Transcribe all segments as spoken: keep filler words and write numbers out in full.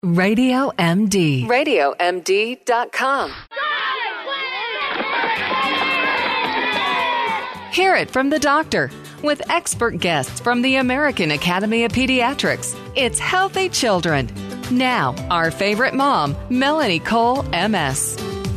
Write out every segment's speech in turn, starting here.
Radio M D. radio M D dot com. Hear it from the doctor with expert guests from the American Academy of Pediatrics. It's Healthy Children. Now, our favorite mom, Melanie Cole, M S.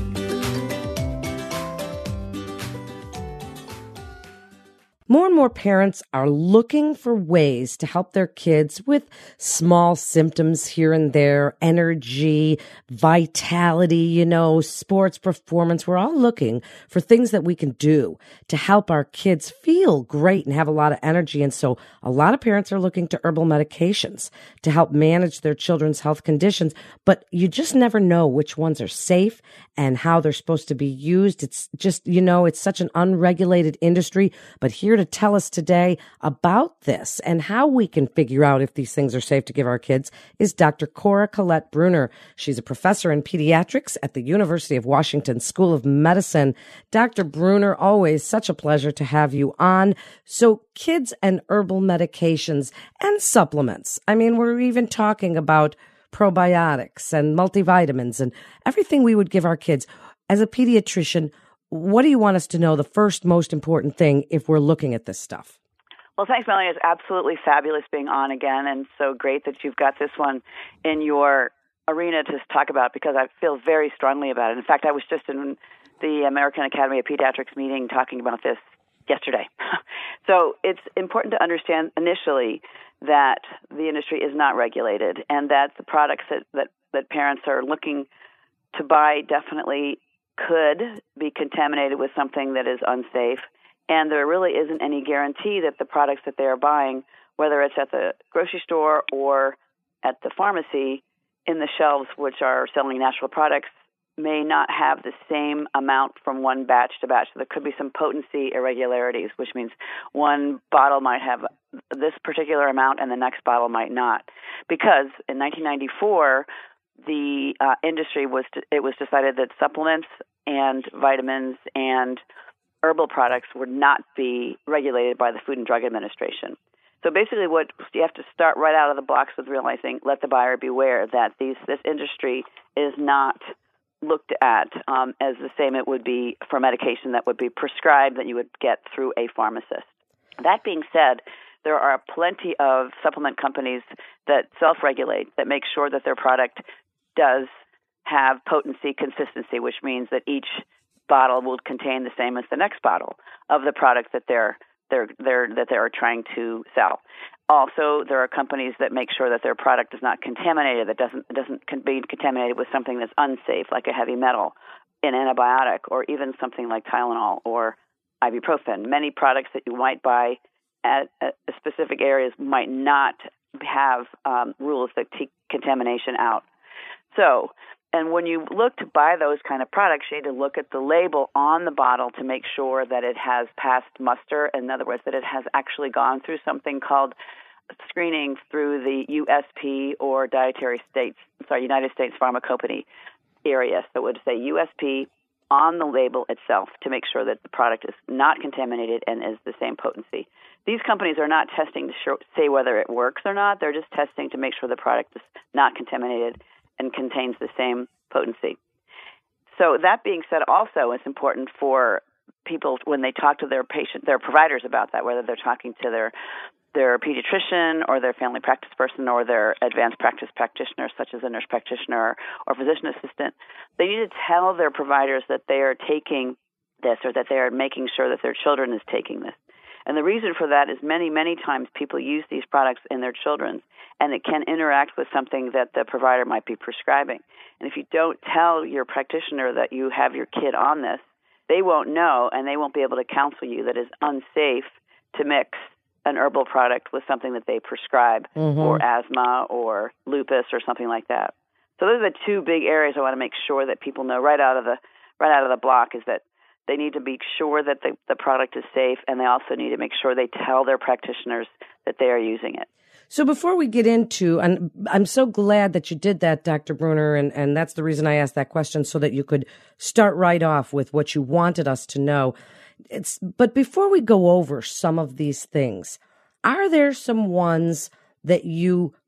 More and more parents are looking for ways to help their kids with small symptoms here and there, energy, vitality, you know, sports performance. We're all looking for things that we can do to help our kids feel great and have a lot of energy. And so a lot of parents are looking to herbal medications to help manage their children's health conditions, but you just never know which ones are safe and how they're supposed to be used. It's just, you know, it's such an unregulated industry, but here to tell us today about this and how we can figure out if these things are safe to give our kids is Doctor Cora Colette Bruner. She's a professor in pediatrics at the University of Washington School of Medicine. Doctor Bruner, always such a pleasure to have you on. So kids and herbal medications and supplements. I mean, we're even talking about probiotics and multivitamins and everything we would give our kids. As a pediatrician, what do you want us to know the first most important thing if we're looking at this stuff? Well, thanks, Melanie. It's absolutely fabulous being on again, and so great that you've got this one in your arena to talk about because I feel very strongly about it. In fact, I was just in the American Academy of Pediatrics meeting talking about this yesterday. So it's important to understand initially that the industry is not regulated and that the products that, that, that parents are looking to buy definitely could be contaminated with something that is unsafe, and there really isn't any guarantee that the products that they are buying, whether it's at the grocery store or at the pharmacy, in the shelves which are selling natural products, may not have the same amount from one batch to batch. So there could be some potency irregularities, which means one bottle might have this particular amount and the next bottle might not. Because in nineteen ninety-four, the uh, industry was, it was decided that supplements and vitamins and herbal products would not be regulated by the Food and Drug Administration. So basically what you have to start right out of the blocks with realizing, let the buyer beware that these, this industry is not looked at um, as the same it would be for medication that would be prescribed that you would get through a pharmacist. That being said, there are plenty of supplement companies that self-regulate, that make sure that their product does have potency consistency, which means that each bottle will contain the same as the next bottle of the product that they're they're they're that they're trying to sell. Also, there are companies that make sure that their product is not contaminated, that doesn't doesn't be contaminated with something that's unsafe, like a heavy metal, an antibiotic, or even something like Tylenol or ibuprofen. Many products that you might buy at, at specific areas might not have um, rules that take contamination out. So, and when you look to buy those kind of products, you need to look at the label on the bottle to make sure that it has passed muster. In other words, that it has actually gone through something called screening through the U S P or Dietary States, sorry, United States Pharmacopoeia area. So it would say U S P on the label itself to make sure that the product is not contaminated and is the same potency. These companies are not testing to show, say whether it works or not. They're just testing to make sure the product is not contaminated and contains the same potency. So that being said, also it's important for people when they talk to their patient, their providers about that, whether they're talking to their their pediatrician or their family practice person or their advanced practice practitioner, such as a nurse practitioner or physician assistant, they need to tell their providers that they are taking this or that they are making sure that their children is taking this. And the reason for that is many, many times people use these products in their children, and it can interact with something that the provider might be prescribing. And if you don't tell your practitioner that you have your kid on this, they won't know, and they won't be able to counsel you that it's unsafe to mix an herbal product with something that they prescribe mm-hmm. for asthma or lupus or something like that. So those are the two big areas I want to make sure that people know right out of the right out of the block is that they need to be sure that the, the product is safe, and they also need to make sure they tell their practitioners that they are using it. So before we get into, and I'm so glad that you did that, Doctor Bruner, and, and that's the reason I asked that question, so that you could start right off with what you wanted us to know. It's, but before we go over some of these things, are there some ones that you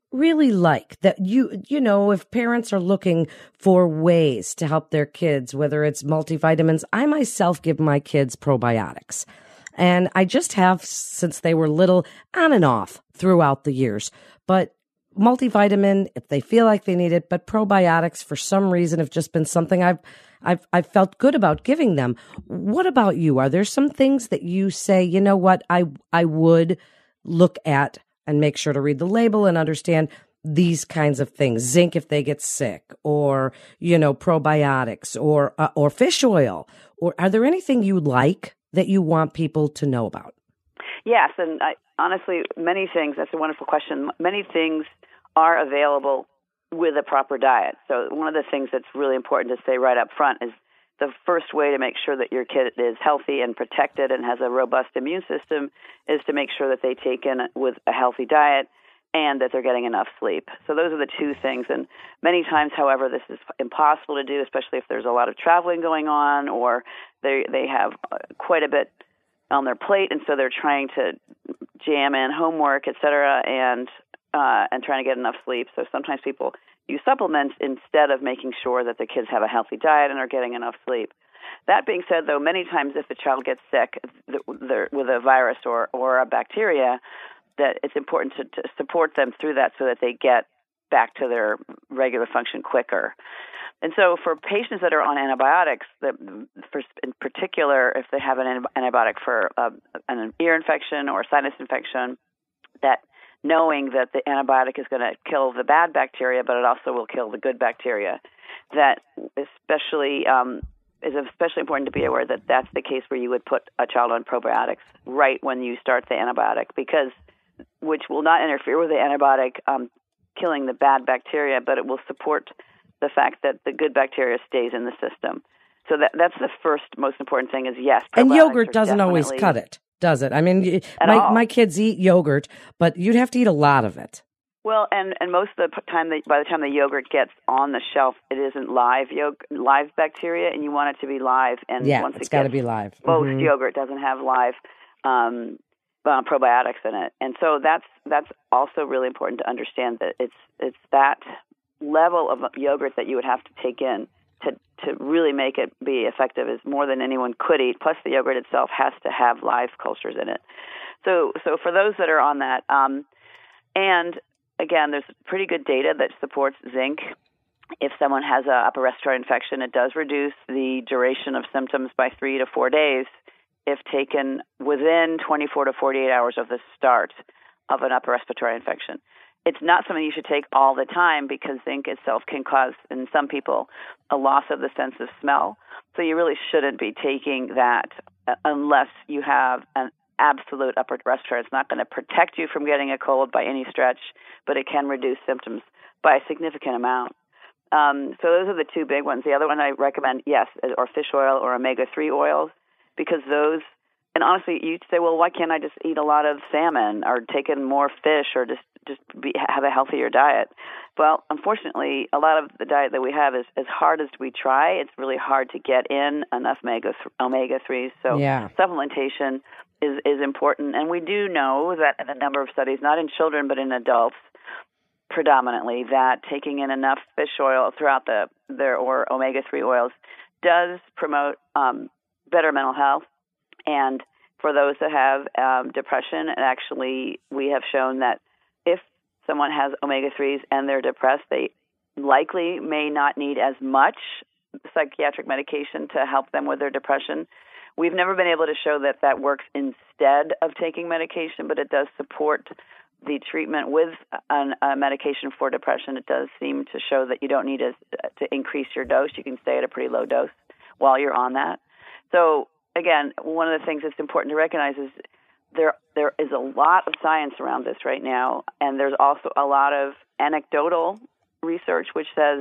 really like that you, you know, if parents are looking for ways to help their kids, whether it's multivitamins, I myself give my kids probiotics. And I just have since they were little, on and off throughout the years. But multivitamin, if they feel like they need it, but probiotics for some reason have just been something I've I've I've felt good about giving them. What about you? Are there some things that you say, you know what, I I would look at and make sure to read the label and understand these kinds of things? Zinc if they get sick, or, you know, probiotics, or uh, or fish oil. Or are there anything you like that you want people to know about? Yes, and I, honestly, many things, that's a wonderful question. Many things are available with a proper diet. So one of the things that's really important to say right up front is the first way to make sure that your kid is healthy and protected and has a robust immune system is to make sure that they take in with a healthy diet and that they're getting enough sleep. So those are the two things. And many times, however, this is impossible to do, especially if there's a lot of traveling going on or they they have quite a bit on their plate, and so they're trying to jam in homework, et cetera, and uh, and trying to get enough sleep. So sometimes people use supplements instead of making sure that the kids have a healthy diet and are getting enough sleep. That being said, though, many times if the child gets sick with a virus or, or a bacteria, that it's important to, to support them through that so that they get back to their regular function quicker. And so for patients that are on antibiotics, that for, in particular, if they have an antibiotic for uh, an ear infection or sinus infection, that knowing that the antibiotic is going to kill the bad bacteria, but it also will kill the good bacteria, that especially um, is especially important to be aware that that's the case where you would put a child on probiotics right when you start the antibiotic, because which will not interfere with the antibiotic um, killing the bad bacteria, but it will support the fact that the good bacteria stays in the system. So that that's the first most important thing is, yes, and yogurt doesn't always cut it, does it? I mean, my, my kids eat yogurt, but you'd have to eat a lot of it. Well, and, and most of the time, the, by the time the yogurt gets on the shelf, it isn't live yog- live bacteria, and you want it to be live. And yeah, once it's it got to be live. Most mm-hmm. yogurt doesn't have live um, uh, probiotics in it, and so that's that's also really important to understand that it's it's that level of yogurt that you would have to take in to to really make it be effective is more than anyone could eat. Plus, the yogurt itself has to have live cultures in it. So, so for those that are on that, um, and again, there's pretty good data that supports zinc. If someone has an upper respiratory infection, it does reduce the duration of symptoms by three to four days if taken within twenty-four to forty-eight hours of the start of an upper respiratory infection. It's not something you should take all the time because zinc itself can cause, in some people, a loss of the sense of smell. So you really shouldn't be taking that unless you have an absolute upper respiratory. It's not going to protect you from getting a cold by any stretch, but it can reduce symptoms by a significant amount. Um, so those are the two big ones. The other one I recommend, yes, or fish oil or omega three oils, because those, and honestly, you'd say, well, why can't I just eat a lot of salmon or take in more fish or just, just be, have a healthier diet? Well, unfortunately, a lot of the diet that we have is as hard as we try. It's really hard to get in enough omega threes. So yeah. supplementation is, is important. And we do know that in a number of studies, not in children but in adults, predominantly, that taking in enough fish oil throughout the their or omega three oils does promote um, better mental health. And for those that have um, depression, and actually we have shown that if someone has omega threes and they're depressed, they likely may not need as much psychiatric medication to help them with their depression. We've never been able to show that that works instead of taking medication, but it does support the treatment with an, a medication for depression. It does seem to show that you don't need to, to increase your dose. You can stay at a pretty low dose while you're on that. So, again, one of the things that's important to recognize is there there is a lot of science around this right now, and there's also a lot of anecdotal research which says,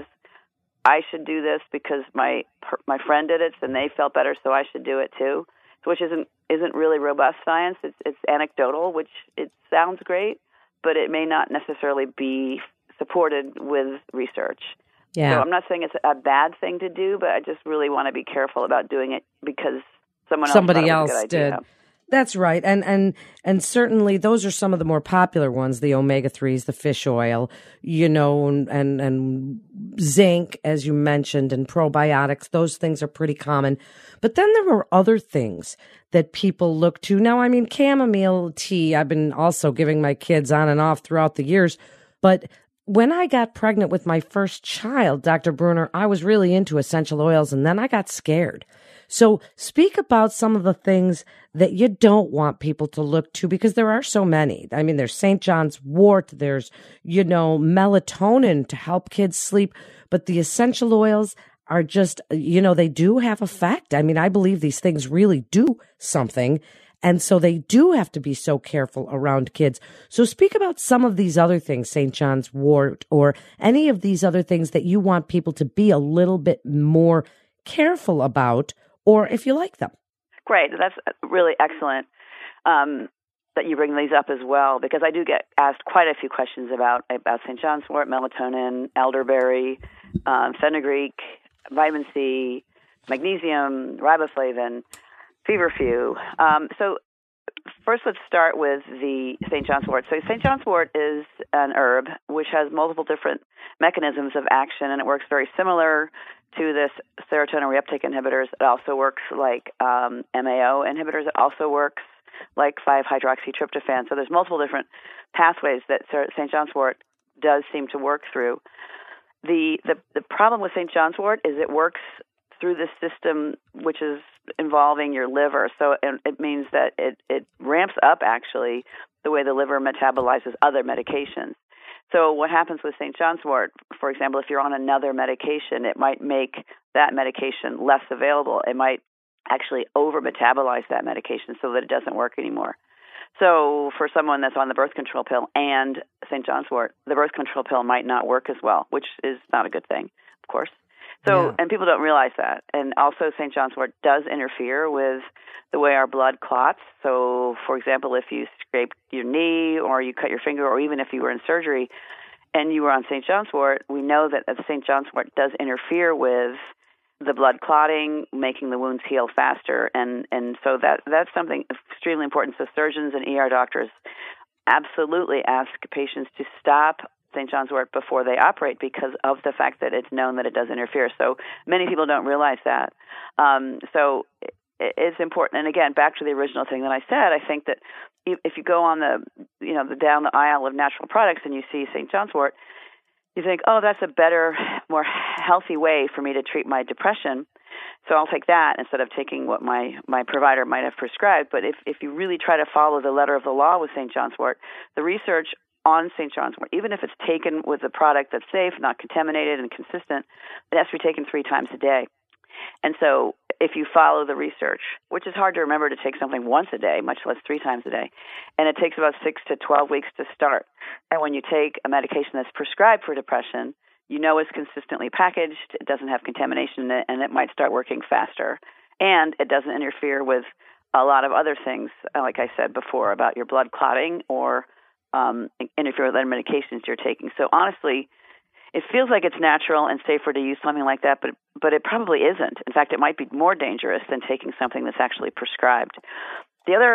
I should do this because my my friend did it and they felt better, so I should do it too, which isn't isn't really robust science. It's it's anecdotal, which it sounds great, but it may not necessarily be supported with research. Yeah. So I'm not saying it's a bad thing to do, but I just really want to be careful about doing it because someone else somebody else else did. Idea. That's right. And and and certainly those are some of the more popular ones, the omega threes, the fish oil, you know, and, and and zinc, as you mentioned, and probiotics. Those things are pretty common. But then there are other things that people look to. Now, I mean, chamomile tea, I've been also giving my kids on and off throughout the years. But when I got pregnant with my first child, Doctor Bruner, I was really into essential oils, and then I got scared. So speak about some of the things that you don't want people to look to, because there are so many. I mean, there's Saint John's wort, there's, you know, melatonin to help kids sleep, but the essential oils are just, you know, they do have effect. I mean, I believe these things really do something. And so they do have to be so careful around kids. So speak about some of these other things, Saint John's wort, or any of these other things that you want people to be a little bit more careful about, or if you like them. Great. That's really excellent um, that you bring these up as well, because I do get asked quite a few questions about, about Saint John's wort, melatonin, elderberry, um, fenugreek, vitamin C, magnesium, riboflavin, feverfew. Um, so first, let's start with the Saint John's wort. So Saint John's wort is an herb which has multiple different mechanisms of action, and it works very similar to this serotonin reuptake inhibitors. It also works like um, M A O inhibitors. It also works like five hydroxytryptophan. So there's multiple different pathways that Saint John's wort does seem to work through. The, the, the problem with Saint John's wort is it works through the system which is involving your liver. So it, it means that it, it ramps up, actually, the way the liver metabolizes other medications. So what happens with Saint John's wort, for example, if you're on another medication, it might make that medication less available. It might actually over-metabolize that medication so that it doesn't work anymore. So for someone that's on the birth control pill and Saint John's wort, the birth control pill might not work as well, which is not a good thing, of course. So, yeah. And people don't realize that. And also Saint John's wort does interfere with the way our blood clots. So, for example, if you scraped your knee or you cut your finger, or even if you were in surgery and you were on Saint John's wort, we know that Saint John's wort does interfere with the blood clotting, making the wounds heal faster. And, and so that that's something extremely important. So surgeons and E R doctors absolutely ask patients to stop Saint John's wort before they operate because of the fact that it's known that it does interfere. So many people don't realize that. Um, so it's important. And again, back to the original thing that I said, I think that if you go on the, you know, the down the aisle of natural products and you see Saint John's wort, you think, oh, that's a better, more healthy way for me to treat my depression. So I'll take that instead of taking what my, my provider might have prescribed. But if, if you really try to follow the letter of the law with Saint John's wort, the research on Saint John's wort, even if it's taken with a product that's safe, not contaminated, and consistent, it has to be taken three times a day. And so if you follow the research, which is hard to remember to take something once a day, much less three times a day, and it takes about six to twelve weeks to start. And when you take a medication that's prescribed for depression, you know it's consistently packaged, it doesn't have contamination in it, and it might start working faster. And it doesn't interfere with a lot of other things, like I said before, about your blood clotting or Um, interfere with other medications you're taking. So honestly, it feels like it's natural and safer to use something like that, but but it probably isn't. In fact, it might be more dangerous than taking something that's actually prescribed. The other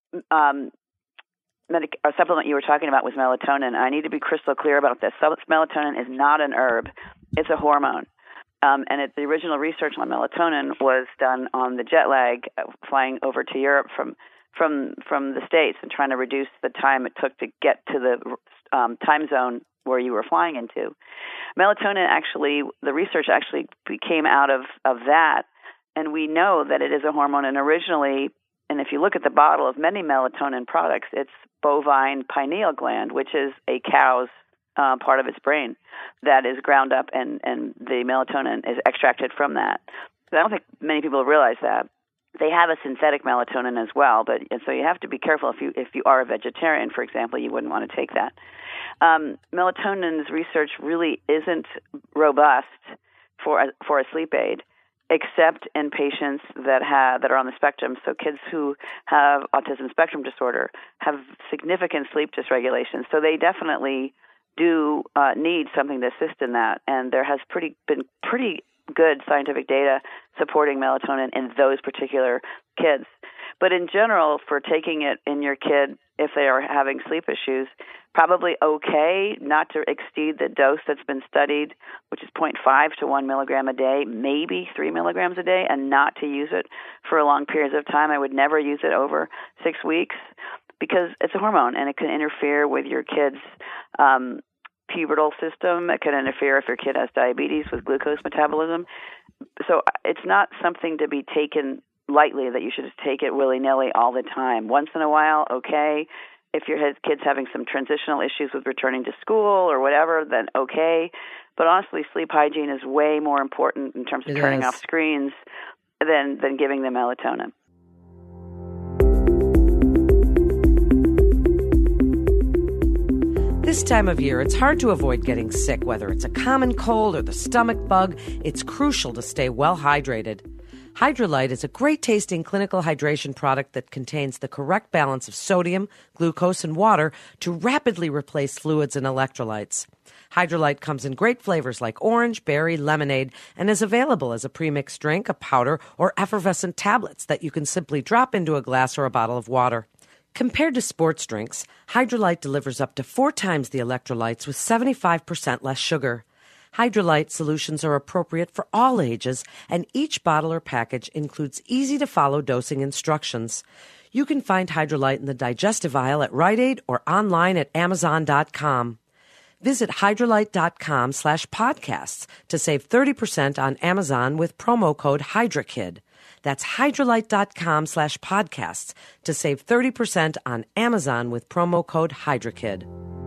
um, medic- or supplement you were talking about was melatonin. I need to be crystal clear about this. So melatonin is not an herb. It's a hormone. Um, and it, the original research on melatonin was done on the jet lag, uh, flying over to Europe from from from the States and trying to reduce the time it took to get to the um, time zone where you were flying into. Melatonin actually, the research actually came out of, of that, and we know that it is a hormone. And originally, and if you look at the bottle of many melatonin products, it's bovine pineal gland, which is a cow's uh, part of its brain that is ground up, and, and the melatonin is extracted from that. So I don't think many people realize that. They have a synthetic melatonin as well, but and so you have to be careful. If you if you are a vegetarian, for example, you wouldn't want to take that. Um, melatonin's research really isn't robust for a, for a sleep aid, except in patients that have that are on the spectrum. So kids who have autism spectrum disorder have significant sleep dysregulation. So they definitely do uh, need something to assist in that, and there has pretty been pretty good scientific data supporting melatonin in those particular kids. But in general, for taking it in your kid, if they are having sleep issues, probably okay not to exceed the dose that's been studied, which is zero point five to one milligram a day, maybe three milligrams a day, and not to use it for long periods of time. I would never use it over six weeks because it's a hormone and it can interfere with your kid's um, pubertal system. It can interfere if your kid has diabetes with glucose metabolism. So it's not something to be taken lightly, that you should just take it willy-nilly all the time. Once in a while, okay. If your kid's having some transitional issues with returning to school or whatever, then okay. But honestly, sleep hygiene is way more important in terms of It turning is. off screens than, than giving them melatonin. This time of year, it's hard to avoid getting sick, whether it's a common cold or the stomach bug. It's crucial to stay well hydrated. Hydralyte is a great-tasting clinical hydration product that contains the correct balance of sodium, glucose, and water to rapidly replace fluids and electrolytes. Hydralyte comes in great flavors like orange, berry, lemonade, and is available as a premixed drink, a powder, or effervescent tablets that you can simply drop into a glass or a bottle of water. Compared to sports drinks, Hydralyte delivers up to four times the electrolytes with seventy-five percent less sugar. Hydralyte solutions are appropriate for all ages, and each bottle or package includes easy-to-follow dosing instructions. You can find Hydralyte in the digestive aisle at Rite Aid or online at amazon dot com. Visit hydralyte.com slash podcasts to save thirty percent on Amazon with promo code HydraKid. That's hydralyte.com slash podcasts to save thirty percent on Amazon with promo code HydraKid.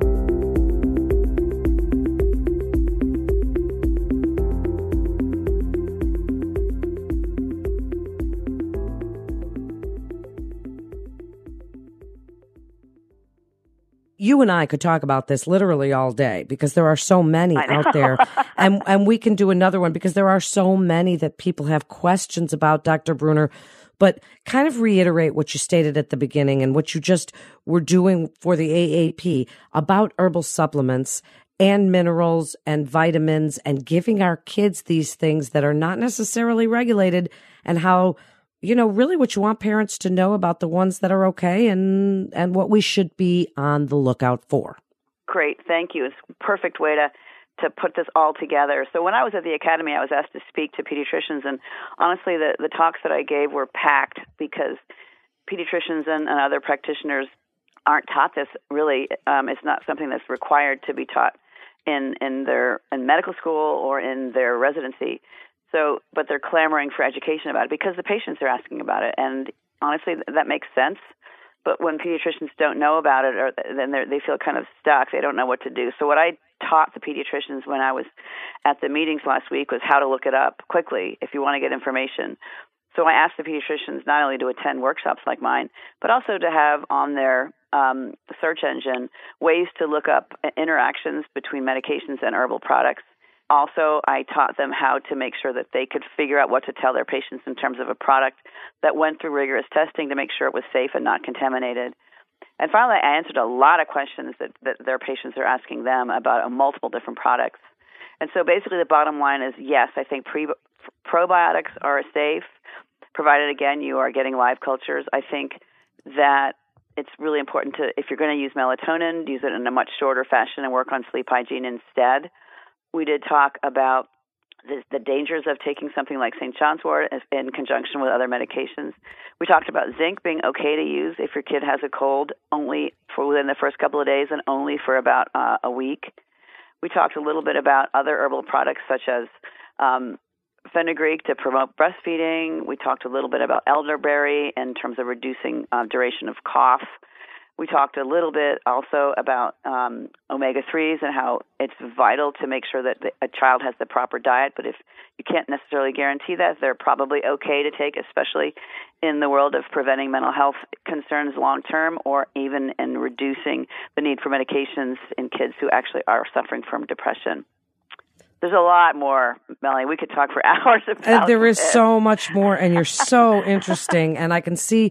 You and I could talk about this literally all day because there are so many out there. And and we can do another one because there are so many that people have questions about, Doctor Bruner. But kind of reiterate what you stated at the beginning and what you just were doing for the A A P about herbal supplements and minerals and vitamins and giving our kids these things that are not necessarily regulated, and how, you know, really what you want parents to know about the ones that are okay and, and what we should be on the lookout for. Great. Thank you. It's a perfect way to, to put this all together. So when I was at the academy, I was asked to speak to pediatricians, and honestly, the, the talks that I gave were packed because pediatricians and, and other practitioners aren't taught this really. Um, it's not something that's required to be taught in, in their in medical school or in their residency. So, but they're clamoring for education about it because the patients are asking about it. And honestly, that makes sense. But when pediatricians don't know about it, or then they feel kind of stuck. They don't know what to do. So what I taught the pediatricians when I was at the meetings last week was how to look it up quickly if you want to get information. So I asked the pediatricians not only to attend workshops like mine, but also to have on their um, search engine ways to look up interactions between medications and herbal products. Also, I taught them how to make sure that they could figure out what to tell their patients in terms of a product that went through rigorous testing to make sure it was safe and not contaminated. And finally, I answered a lot of questions that, that their patients are asking them about uh, multiple different products. And so basically the bottom line is, yes, I think pre- probiotics are safe, provided, again, you are getting live cultures. I think that it's really important to, if you're going to use melatonin, use it in a much shorter fashion and work on sleep hygiene instead. We did talk about the, the dangers of taking something like Saint John's wort in conjunction with other medications. We talked about zinc being okay to use if your kid has a cold, only for within the first couple of days and only for about uh, a week. We talked a little bit about other herbal products such as um, fenugreek to promote breastfeeding. We talked a little bit about elderberry in terms of reducing uh, duration of cough. We talked a little bit also about um, omega threes and how it's vital to make sure that the, a child has the proper diet. But if you can't necessarily guarantee that, they're probably okay to take, especially in the world of preventing mental health concerns long term, or even in reducing the need for medications in kids who actually are suffering from depression. There's a lot more, Melanie. We could talk for hours about uh, There is this. so much more, and you're so interesting, and I can see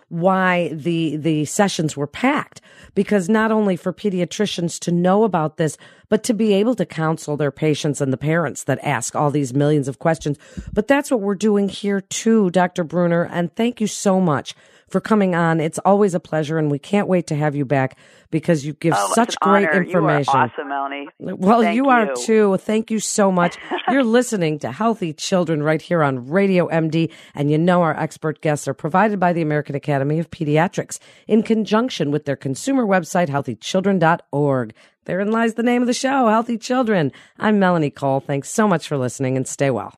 why the the sessions were packed, because not only for pediatricians to know about this, but to be able to counsel their patients and the parents that ask all these millions of questions. But that's what we're doing here too, Doctor Bruner, and thank you so much for coming on. It's always a pleasure, and we can't wait to have you back because you give oh, such great honor. information. You are awesome, Melanie. Well, Thank you you are too. Thank you so much. You're listening to Healthy Children right here on Radio M D, and you know our expert guests are provided by the American Academy of Pediatrics in conjunction with their consumer website, healthy children dot org. Therein lies the name of the show, Healthy Children. I'm Melanie Cole. Thanks so much for listening, and stay well.